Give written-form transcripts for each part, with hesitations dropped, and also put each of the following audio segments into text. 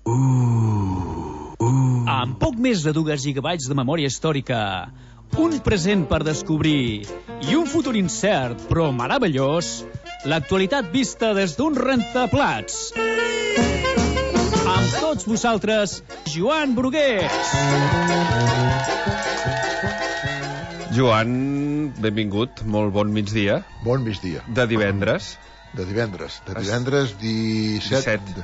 Amb poc més de 2 gigabytes de memòria històrica, un present per descobrir i un futur incert però meravellós, l'actualitat vista des d'un rentaplats. Amb tots vosaltres, Joan Brugués. Joan, benvingut, molt bon migdia. Bon migdia. De divendres. De divendres 17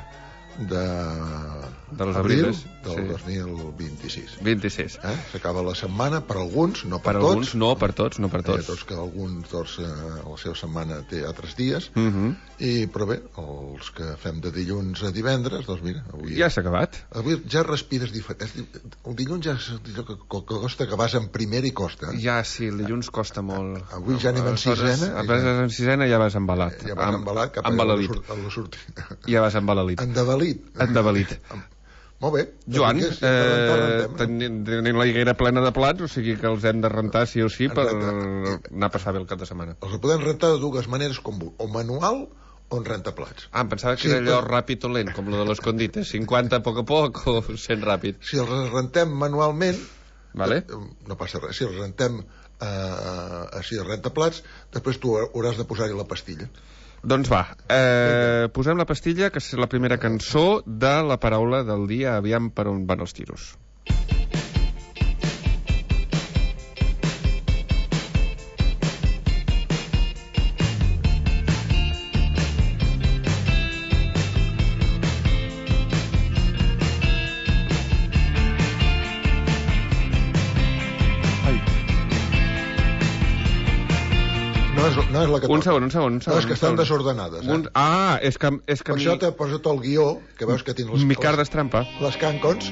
d'abril del 2026. 26. S'acaba la setmana, per alguns, no per tots. Per alguns, no per tots, no per tots. Tots que alguns, la seva setmana té altres dies, però bé, els que fem de dilluns a divendres, doncs mira, avui... Ja s'ha acabat. Avui ja respires diferent. El dilluns ja és que costa que vas en primera i costa. Ja, sí, el dilluns costa molt. Avui ja anem en sisena. En sisena ja vas embalat. Ja vas embalat cap a la sortida. Ja vas embalalit. Endevalit. Molt bé. Joan, tenim la higuera plena de plats, o sigui que els hem de rentar sí o sí per anar a passar bé el cap de setmana. Els podem rentar de dues maneres, o manual o en rentaplats. Em pensava que era allò ràpid o lent, com lo de l'escondite, 50 a poc o 100 ràpid. Si els rentem manualment, no passa res. Si els rentem així a rentaplats, després tu hauràs de posar-hi la pastilla. Doncs va, posem la pastilla, que és la primera cançó de la paraula del dia. Aviam per on van els tiros. No és la que un segon. No, és que estan desordenades. És que... Per això t'he posat el guió, que veus que tens les... Micardes trampa. Les cancons.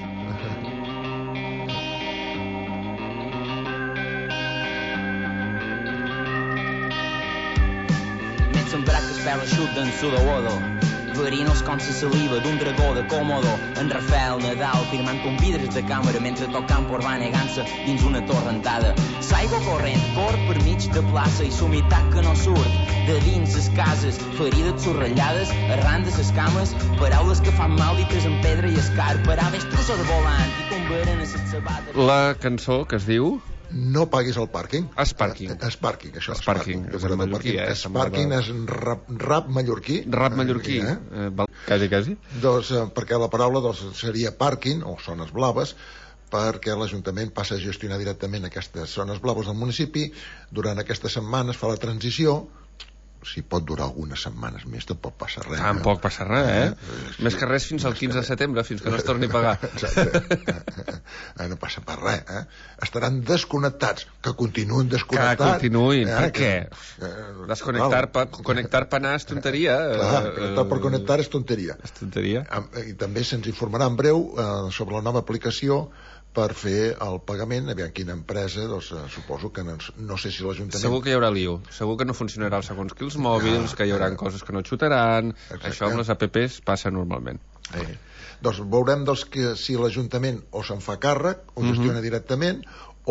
M'he sembrat que es veu l'aixut d'en Sudowodo, verinós com la saliva d'un dragó de Còmodo. En Rafael Nadal firmant com vidres de càmera mentre tocant por va negant-se dins una torrentada. L'aigua corrent cor per mig de plaça i l'humitat que no surt de dins les cases, ferides sorrellades arran de les cames, paraules que fan mal dites en pedra i escar, paraves trossos volant i tombaren a les sabates. La cançó que es diu... No paguis el pàrquing. Esparking, això. Esparking, és en mallorquí, Esparking és rap mallorquí. Rap mallorquí, quasi. Doncs, perquè la paraula seria pàrquing, o zones blaves, perquè l'Ajuntament passa a gestionar directament aquestes zones blaves del municipi. Durant aquestes setmanes fa la transició. Si pot durar algunes setmanes més, tampoc passa res. Tampoc passa res, Més que res fins al 15 de setembre, fins que no es torni a pagar. Exacte. No passa per res, Estaran desconnectats, que continuïn desconnectats. Que continuïn, per què? Connectar per anar és tonteria. Connectar per connectar és tonteria. És tonteria. I també se'ns informarà en breu sobre la nova aplicació per fer el pagament. Aviam quina empresa, doncs suposo que no sé si l'Ajuntament... Segur que hi haurà lío, segur que no funcionarà el segons quins mòbils, que hi haurà coses que no xutaran. Això amb les apps passa normalment. Doncs veurem si l'Ajuntament o se'n fa càrrec o gestiona directament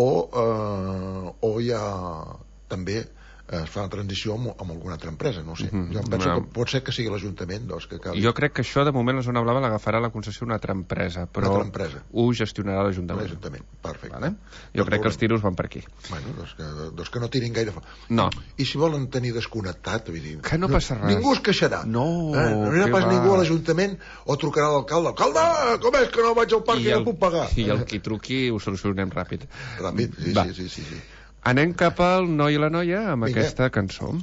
o ja també es fa una transició amb alguna altra empresa, no ho sé. Jo em penso que pot ser que sigui l'Ajuntament que acabi. Jo crec que això de moment la Zona Blava l'agafarà la concessió una altra empresa, però ho gestionarà l'Ajuntament. Perfecte. Jo crec que els tiros van per aquí. Doncs que no tirin gaire... No. I si volen tenir desconnectat, vull dir... Que no passa res. Ningú es queixarà. No anirà pas ningú a l'Ajuntament o trucarà a l'alcalde. Alcalde, com és que no vaig al parc i no puc pagar? I el qui truqui ho solucionem ràpid. Ràpid, sí. Anem cap al noi i la noia amb aquesta cançó.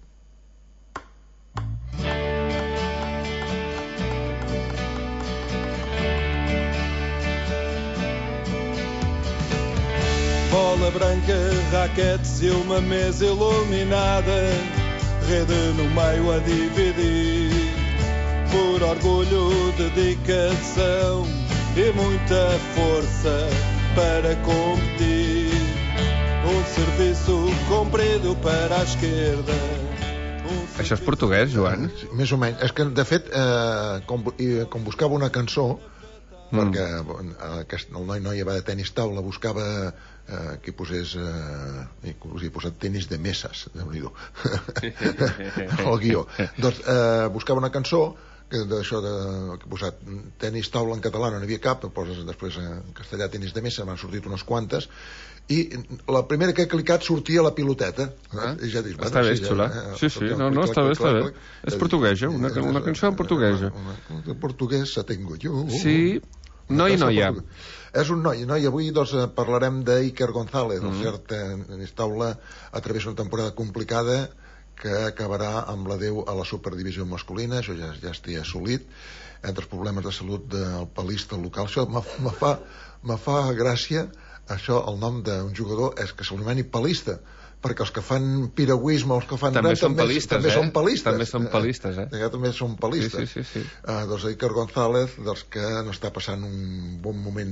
Bola branca, raquete, uma mesa iluminada, rede no meio a dividir. Por orgulho, dedicação e muita força para competir. Serviço comprido para a esquerda. Això és portuguès, Joan? Més o menys. És que, de fet, com buscava una cançó, perquè el noi noia va de tenis taula, buscava que posés he posat tenis de mesas, Déu-n'hi-do el guió. Doncs buscava una cançó d'això que he posat tenis taula en català, no n'hi havia cap, poses després en castellà tenis de mesa, m'han sortit unes quantes, i la primera que he clicat sortia la piloteta. I ja dius, està bé, xula. Sí, no, està bé. És portuguesa, una cançó en portuguesa. De portuguès se tengo jo. Sí, noi i noia. És un noi. Avui parlarem d'Iker González, el cert tenis taula a través d'una temporada complicada que acabarà amb l'adeu a la superdivisió masculina. Això ja estigui assolit, entre els problemes de salut del palista local. Això me fa gràcia, això, el nom d'un jugador és que se l'anomeni palista, perquè els que fan piragüisme, els que fan també són palistes. També són palistes. També són palistes. Sí. Doncs Iker González, que no està passant un bon moment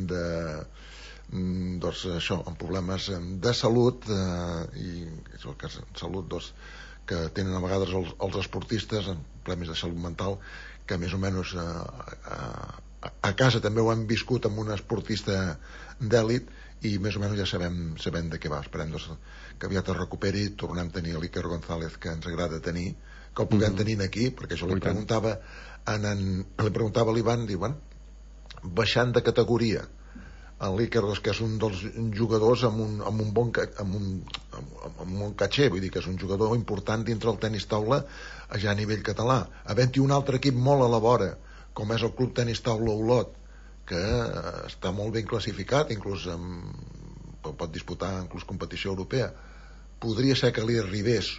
amb problemes de salut, i és el cas de salut, que tenen a vegades els esportistes en problemes de salut mental, que més o menys a casa també ho hem viscut amb un esportista d'èlit, i més o menys ja sabem de què va. Esperem que aviat es recuperi, tornem a tenir l'Iker González que ens agrada tenir, que el puguem tenir aquí, perquè jo li preguntava a l'Ivan, diu, baixant de categoria, l'Iker, que és un dels jugadors amb un bon caché, vull dir que és un jugador important dintre el tenis taula ja a nivell català, havent-hi un altre equip molt a la vora, com és el Club Tenis Taula Olot, que està molt ben classificat, inclús pot disputar inclús competició europea. Podria ser que li arribés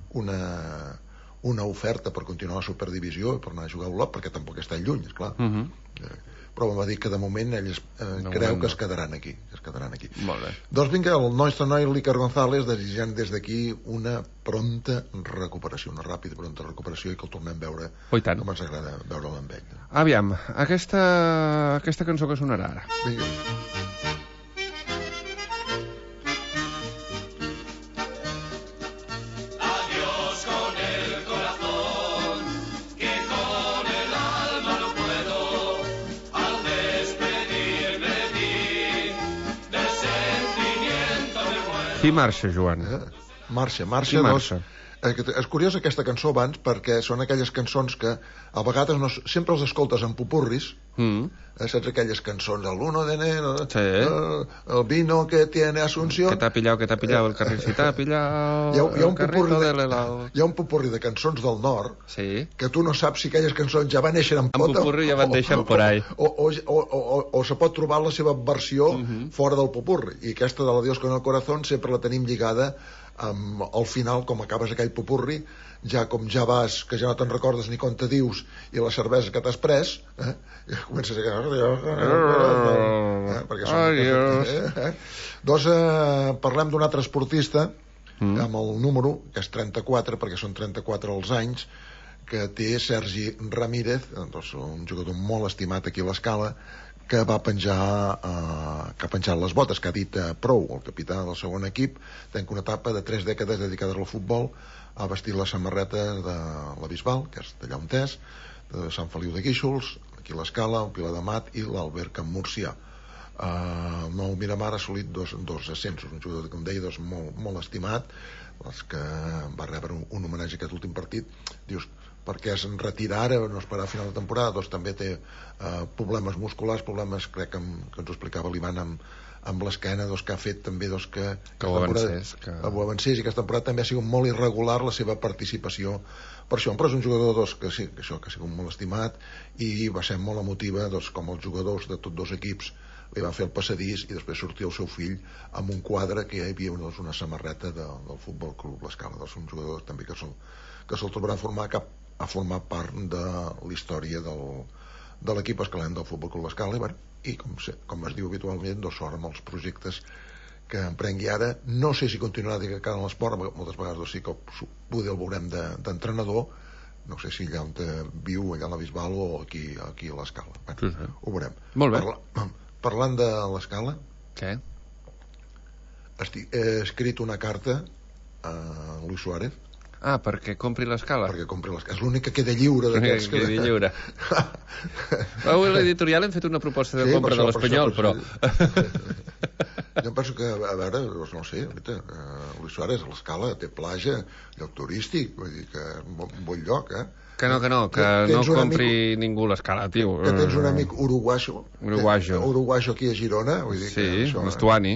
una oferta per continuar a la superdivisió i per anar a jugar a Olot, perquè tampoc està lluny, esclar. Però em va dir que de moment ell creu que es quedaran aquí. Molt bé. Doncs vinga, el nostre noi l'Iker González, desitjant des d'aquí una pronta recuperació, una ràpida pronta recuperació, i que el tornem a veure com ens agrada veure'l amb ell. Aviam, aquesta cançó que sonarà ara. Vinga. Qui marxa, Joan? Marxa. És curiós aquesta cançó abans, perquè són aquelles cançons que a vegades sempre els escoltes en popurris, saps aquelles cançons, el 1 de enero, el vino que tiene Asunción, que t'ha pillat, el carril t'ha pillat, el carrito de l'helado. Hi ha un popurri de cançons del nord que tu no saps si aquelles cançons ja van néixer en pota, en popurri ja van néixer por ahí, o se pot trobar la seva versió fora del popurri, i aquesta de l'Adiós con el corazón sempre la tenim lligada al final, com acabes aquell popurri, ja vas, que ja no te'n recordes ni com te dius, i la cervesa que t'has pres, comences a... Doncs parlem d'un altre esportista, amb el número, que és 34, perquè són 34 els anys, que té Sergi Ramírez, un jugador molt estimat aquí a l'Escala, que va penjar les botes, que ha dit prou, el capità del segon equip. Tenc una etapa de 3 dècades dedicades al futbol, ha vestit la samarreta de la Bisbal, que és d'allà on és, de Sant Feliu de Guíxols, aquí a l'Escala, el Pilar de Mat i l'Albert Camp Murcià. El nou Miramar ha assolit dos ascensos, un jugador, com deia, molt estimat, els que va rebre un homenatge a aquest últim partit. Dius, perquè es retira ara, no esperar a final de temporada, doncs també té problemes musculars, crec que ens ho explicava l'Ivan amb l'esquena, que ha fet també que ho avancés, i aquesta temporada també ha sigut molt irregular la seva participació per això, però és un jugador que ha sigut molt estimat, i va ser molt emotiva com els jugadors de tots dos equips li van fer el passadís i després sortia el seu fill amb un quadre que hi havia una samarreta del Futbol Club l'Escala. Un jugador també que se'l trobarà a formar part de la història de l'equip escalenc del Futbol Club l'Escala, i com es diu habitualment, sort amb els projectes que emprengui ara. No sé si continuarà dedicant a l'esport, moltes vegades sí que poder el veurem d'entrenador, no sé si allà on viu, allà a la Bisbal o aquí a l'Escala. Ho veurem. Molt bé. Parlant de l'Escala, què? He escrit una carta a Luis Suárez. Perquè compri l'Escala. És l'únic que queda lliure d'aquests. Que quedi lliure. Avui a l'editorial hem fet una proposta de compra de l'Espanyol, però... Jo penso que, a veure, no sé, Luis Suárez, a l'Escala, té platja, lloc turístic, vull dir que és un bon lloc, Que no compri ningú l'Escala, tio. Que tens un amic uruguaixo aquí a Girona, vull dir que... Sí, l'Estuani.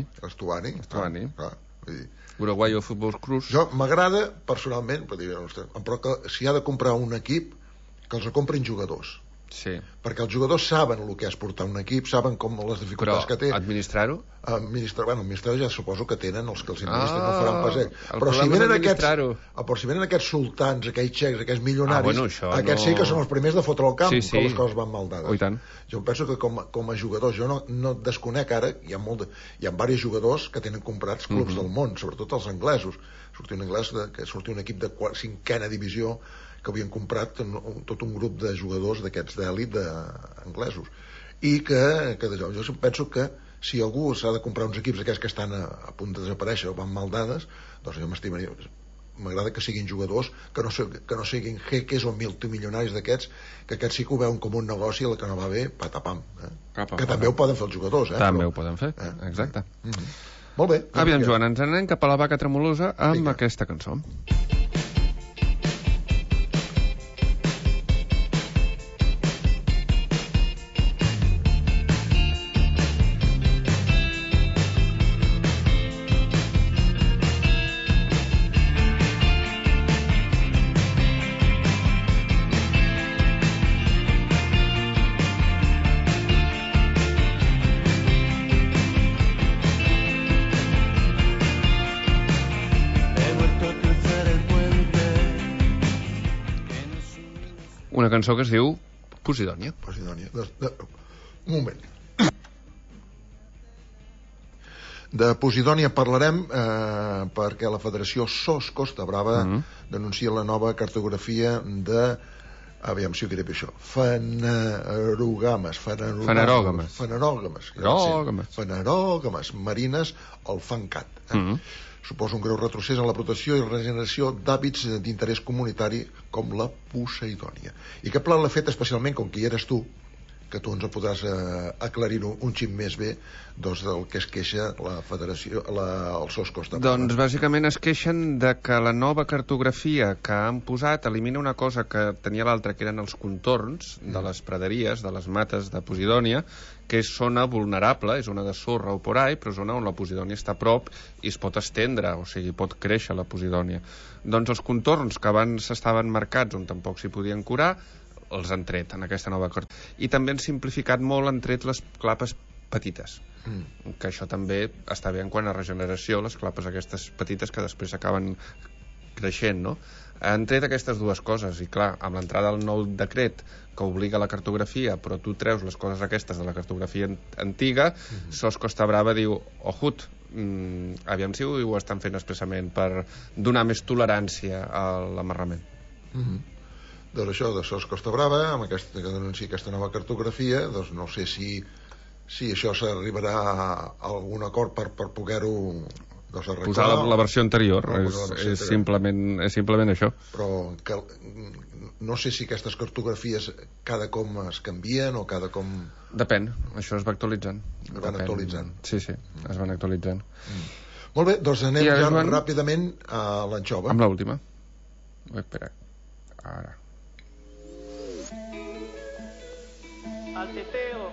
Uruguayo Futbol Cruz. Jo m'agrada, personalment, però que si ha de comprar un equip, que els comprin jugadors. Sí. Perquè els jugadors saben el que és portar un equip, saben com les dificultats que té. Però administrar-ho? Administrar ja suposo que tenen els que els administren, no faran pas ells. Però si venen aquests sultans, aquells xecs, aquests milionaris, aquests sí que són els primers de fotre al camp, que les coses van mal dades. Jo penso que com a jugadors, jo no desconec ara, hi ha diversos jugadors que tenen comprats clubs del món, sobretot els anglesos. Sortia un equip de 5a divisió que havien comprat tot un grup de jugadors d'aquests d'èlit anglesos, i que jo penso que si algú s'ha de comprar uns equips aquests que estan a punt de desaparèixer o van mal dades, doncs jo m'agrada que siguin jugadors que no siguin jeques o multimilionaris d'aquests, que aquests sí que ho veuen com un negoci, el que no va bé, patapam, que també ho poden fer els jugadors, també ho poden fer, exacte. Molt bé. Aviam, Joan, ens anem cap a la vaca tremolosa amb aquesta cançó. Una cançó que es diu Posidònia. Un moment. De Posidònia parlarem perquè la Federació SOS Costa Brava denuncia la nova cartografia de... Aviam si ho diré bé això. Fanerògames marines al FANCAT. Suposa un greu retrocés en la protecció i regeneració d'hàbits d'interès comunitari com la Posidònia. I aquest pla l'ha fet especialment, com que hi eres tu, que tu ens podràs aclarir-ho un xip més bé, del que es queixa la Federació, el SOS Costa Brava. Doncs bàsicament es queixen de que la nova cartografia que han posat elimina una cosa que tenia l'altra, que eren els contorns de les praderies, de les mates de Posidònia, que és zona vulnerable, és zona de sorra o por ahí, però zona on la Posidònia està a prop i es pot estendre, o sigui, pot créixer la Posidònia. Doncs els contorns que abans estaven marcats on tampoc s'hi podien curar, els han tret en aquesta nova carta. I també han simplificat molt, han tret les clapes petites, que això també està bé en quant a regeneració, les clapes aquestes petites que després acaben creixent, no? Han tret aquestes dues coses, i clar, amb l'entrada del nou decret que obliga la cartografia, però tu treus les coses aquestes de la cartografia antiga, SOS Costa Brava diu, ojut, aviam si ho estan fent expressament per donar més tolerància a l'amarrament. Doncs això, de SOS Costa Brava, amb que denuncia aquesta nova cartografia, doncs no sé si això s'arribarà a algun acord per poder-ho arreglar. Posar la versió anterior, és simplement això. Però no sé si aquestes cartografies cada com es canvien o cada com... Depèn, això es va actualitzant. Sí, es van actualitzant. Molt bé, doncs anem ja ràpidament a l'anxova. Amb l'última. Espera, ara. Al teteo.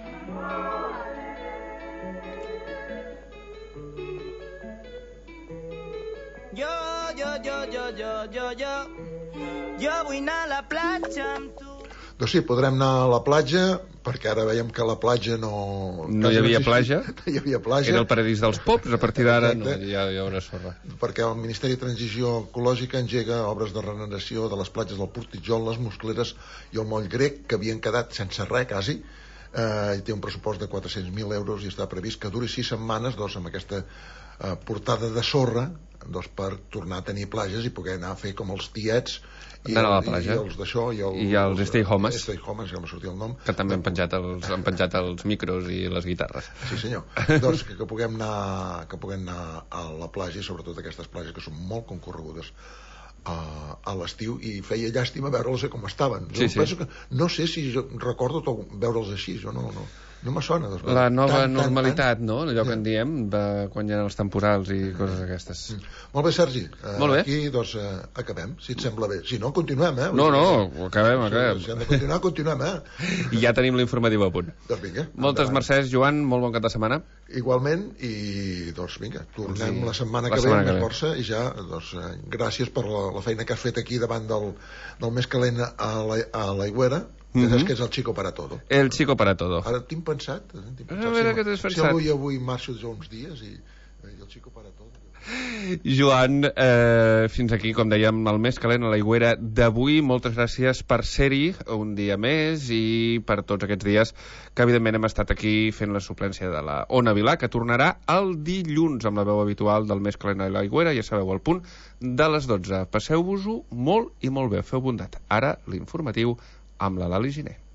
Jo vull anar a la platja amb tu. Doncs sí, podrem anar a la platja, perquè ara veiem que la platja no hi havia platja. No hi havia platja. Era el paradís dels pops, a partir d'ara no hi haurà sorra. Perquè el Ministeri de Transició Ecològica engega obres de regeneració de les platges del Portitjol, les Moscleres i el Moll Grec, que havien quedat sense res, quasi. I té un pressupost de 400.000 euros i està previst que duri 6 setmanes amb aquesta portada de sorra per tornar a tenir platges i poder anar a fer com els tiets i els d'això i els Stay Homes, que no sortia el nom, que també han penjat els micros i les guitarres. Sí senyor, doncs que puguem anar a la platja, i sobretot aquestes platges que són molt concorregudes a l'estiu, i feia llàstima veure-les com estaven. Jo penso que no sé si recordo veure'ls així, jo no No me sona. La nova normalitat, no? Allò que en diem, quan hi ha els temporals i coses aquestes. Molt bé, Sergi. Molt bé. Aquí, doncs, acabem, si et sembla bé. Si no, continuem, No, acabem. Si hem de continuar, continuem, I ja tenim l'informatiu a punt. Doncs vinga. Moltes mercès, Joan, molt bon cap de setmana. Igualment, i doncs vinga, tornem la setmana que ve amb més força, i ja, doncs, gràcies per la feina que has fet aquí davant del Més Calent a l'Aigüera. És que és el Chico para todo. El Chico para todo. Ara tinc pensat a veure què t'has pensat. Si avui marxo jo uns dies i el Chico para todo. Joan, fins aquí, com dèiem, el Més Calent a l'Aigüera d'avui. Moltes gràcies per ser-hi un dia més i per tots aquests dies que evidentment hem estat aquí fent la suplència de la Ona Vilà, que tornarà el dilluns amb la veu habitual del Més Calent a l'Aigüera, ja sabeu, al punt de les 12. Passeu-vos-ho molt i molt bé, feu bondat. Ara l'informatiu amb la Lali Giner.